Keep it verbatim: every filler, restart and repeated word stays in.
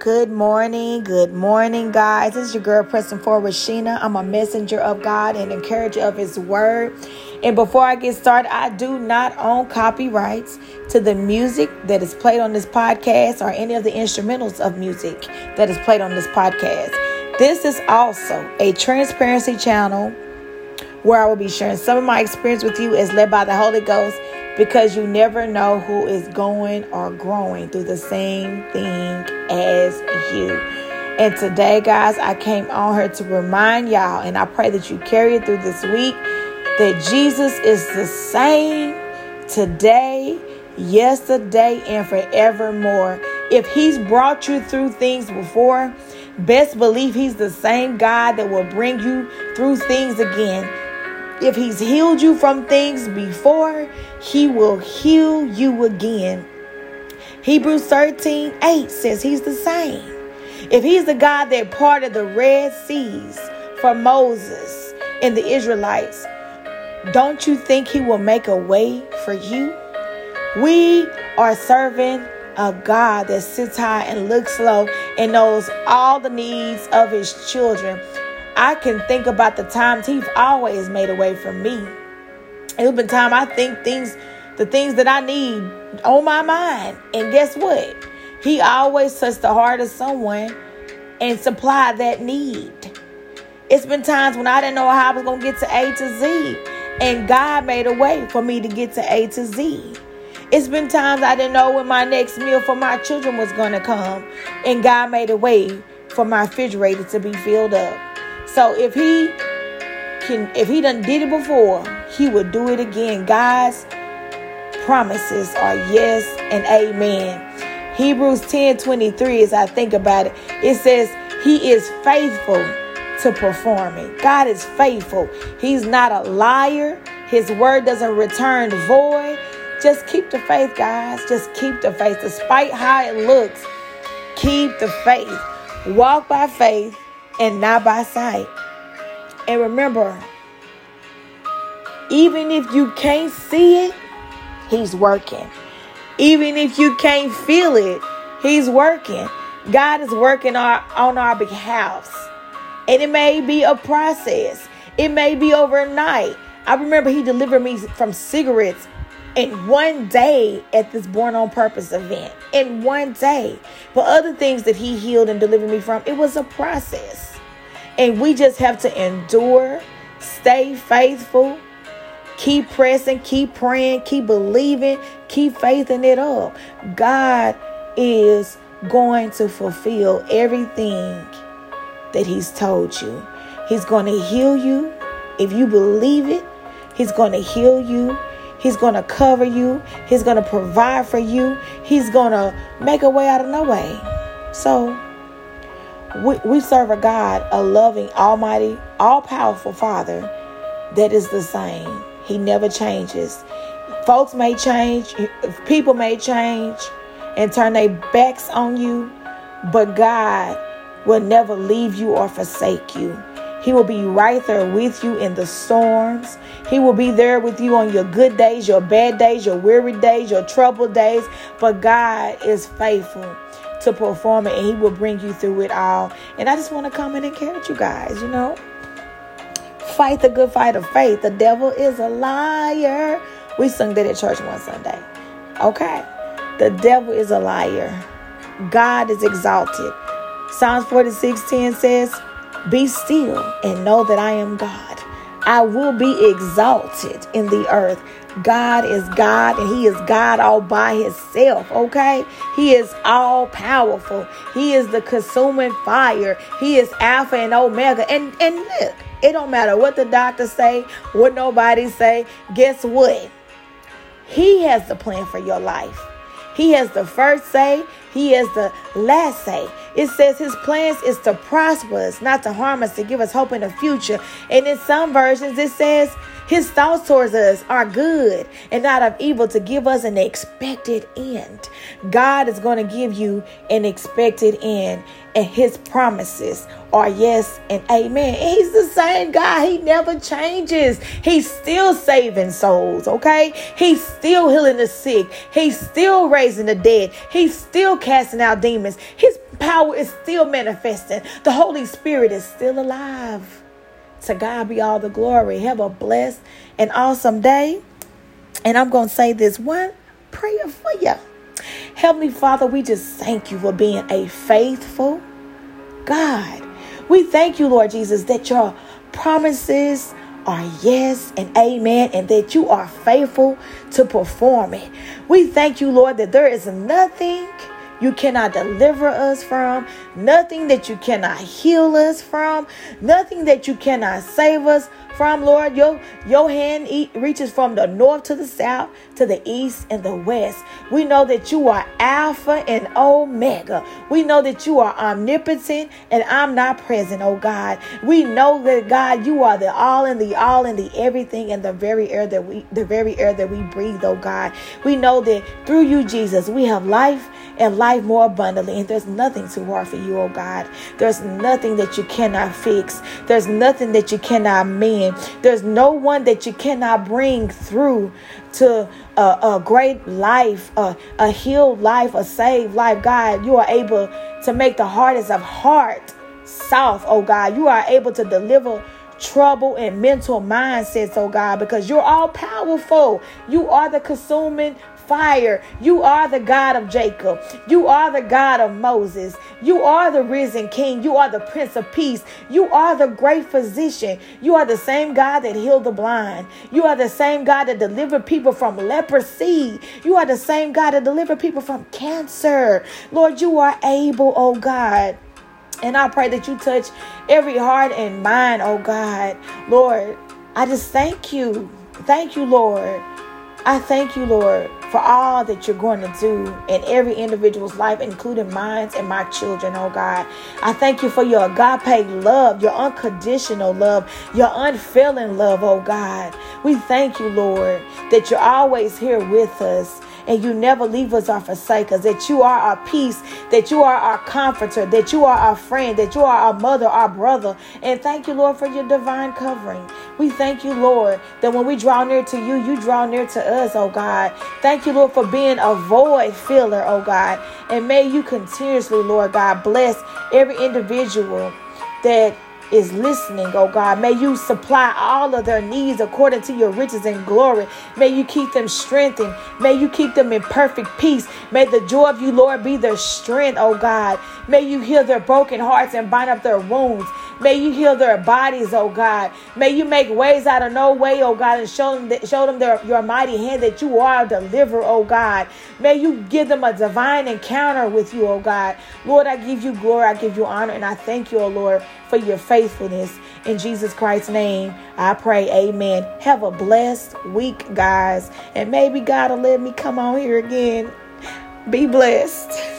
Good morning. Good morning, guys. This is your girl, Pressing Forward, Sheena. I'm a messenger of God and encourager of his word. And before I get started, I do not own copyrights to the music that is played on this podcast or any of the instrumentals of music that is played on this podcast. This is also a transparency channel where I will be sharing some of my experience with you as led by the Holy Ghost, because you never know who is going or growing through the same thing as you. And today, guys, I came on here to remind y'all, and I pray that you carry it through this week, that Jesus is the same today, yesterday, and forevermore. If he's brought you through things before, best believe he's the same God that will bring you through things again. If he's healed you from things before, he will heal you again. Hebrews thirteen eight says he's the same. If he's the God that parted the Red Seas for Moses and the Israelites, don't you think he will make a way for you? We are serving a God that sits high and looks low and knows all the needs of his children. I can think about the times he's always made a way for me. It's been time I think things, the things that I need on my mind. And guess what? He always touched the heart of someone and supplied that need. It's been times when I didn't know how I was going to get to A to Z. And God made a way for me to get to A to Z. It's been times I didn't know when my next meal for my children was going to come. And God made a way for my refrigerator to be filled up. So if he can, if he done did it before, he will do it again. God's promises are yes and amen. Hebrews ten twenty-three, as I think about it, it says he is faithful to perform it. God is faithful. He's not a liar. His word doesn't return void. Just keep the faith, guys. Just keep the faith. Despite how it looks, keep the faith. Walk by faith and not by sight. And remember, even if you can't see it, he's working. Even if you can't feel it, he's working. God is working our, on our behalf. And it may be a process. It may be overnight. I remember he delivered me from cigarettes in one day at this Born on Purpose event. In one day. But other things that he healed and delivered me from, it was a process. And we just have to endure, stay faithful, keep pressing, keep praying, keep believing, keep faithing it up. God is going to fulfill everything that he's told you. He's going to heal you. If you believe it, he's going to heal you. He's going to cover you. He's going to provide for you. He's going to make a way out of no way. So we, we serve a God, a loving, almighty, all-powerful Father that is the same. He never changes. Folks may change. People may change and turn their backs on you. But God will never leave you or forsake you. He will be right there with you in the storms. He will be there with you on your good days, your bad days, your weary days, your troubled days. But God is faithful to perform it, and he will bring you through it all. And I just want to come and encourage you guys, you know, fight the good fight of faith. The devil is a liar. We sung that at church one Sunday. Okay. The devil is a liar. God is exalted. Psalms forty-six ten says, be still and know that I am God. I will be exalted in the earth. God is God, and he is God all by himself, okay? He is all powerful. He is the consuming fire. He is Alpha and Omega. And, and look, it don't matter what the doctors say, what nobody say. Guess what? He has the plan for your life. He has the first say. He has the last say. It says his plans is to prosper us, not to harm us, to give us hope in the future. And in some versions, it says his thoughts towards us are good and not of evil, to give us an expected end. God is going to give you an expected end, and his promises are yes and amen. And he's the same God. He never changes. He's still saving souls, okay? He's still healing the sick. He's still raising the dead. He's still casting out demons. His power is still manifesting. The Holy Spirit is still alive. To God be all the glory. Have a blessed and awesome day. And I'm going to say this one prayer for you. Heavenly Father, we just thank you for being a faithful God. We thank you, Lord Jesus, that your promises are yes and amen, and that you are faithful to perform it. We thank you, Lord, that there is nothing you cannot deliver us from, nothing that you cannot heal us from, nothing that you cannot save us from, Lord. Your, your hand reaches from the north to the south, to the east and the west. We know that you are Alpha and Omega. We know that you are omnipotent and omnipresent, oh God. We know that, God, you are the all and the all and the everything and the very air that we, the very air that we breathe, oh God. We know that through you, Jesus, we have life and life more abundantly. And there's nothing too hard for you, oh God. There's nothing that you cannot fix. There's nothing that you cannot mend. There's no one that you cannot bring through to a, a great life, a, a healed life, a saved life. God, you are able to make the hardest of heart soft, oh God. You are able to deliver trouble and mental mindsets, oh God, because you're all powerful. You are the consuming fire. You are the God of Jacob. You are the God of Moses. You are the risen King. You are the Prince of Peace. You are the great physician. You are the same God that healed the blind. You are the same God that delivered people from leprosy. You are the same God that delivered people from cancer. Lord, you are able, oh God. And I pray that you touch every heart and mind, oh God. Lord, I just thank you. Thank you, Lord. I thank you, Lord, for all that you're going to do in every individual's life, including mine and my children, oh God. I thank you for your agape love, your unconditional love, your unfailing love, oh God. We thank you, Lord, that you're always here with us. And you never leave us or forsake us, that you are our peace, that you are our comforter, that you are our friend, that you are our mother, our brother. And thank you, Lord, for your divine covering. We thank you, Lord, that when we draw near to you, you draw near to us, oh God. Thank you, Lord, for being a void filler, oh God. And may you continuously, Lord God, bless every individual that is listening, oh God. May you supply all of their needs according to your riches and glory. May you keep them strengthened. May you keep them in perfect peace. May the joy of you, Lord, be their strength, oh God. May you heal their broken hearts and bind up their wounds. May you heal their bodies, oh God. May you make ways out of no way, oh God, and show them that, show them their, your mighty hand that you are a deliverer, oh God. May you give them a divine encounter with you, oh God. Lord, I give you glory, I give you honor, and I thank you, oh Lord, for your faithfulness. In Jesus Christ's name, I pray, amen. Have a blessed week, guys. And maybe God will let me come on here again. Be blessed.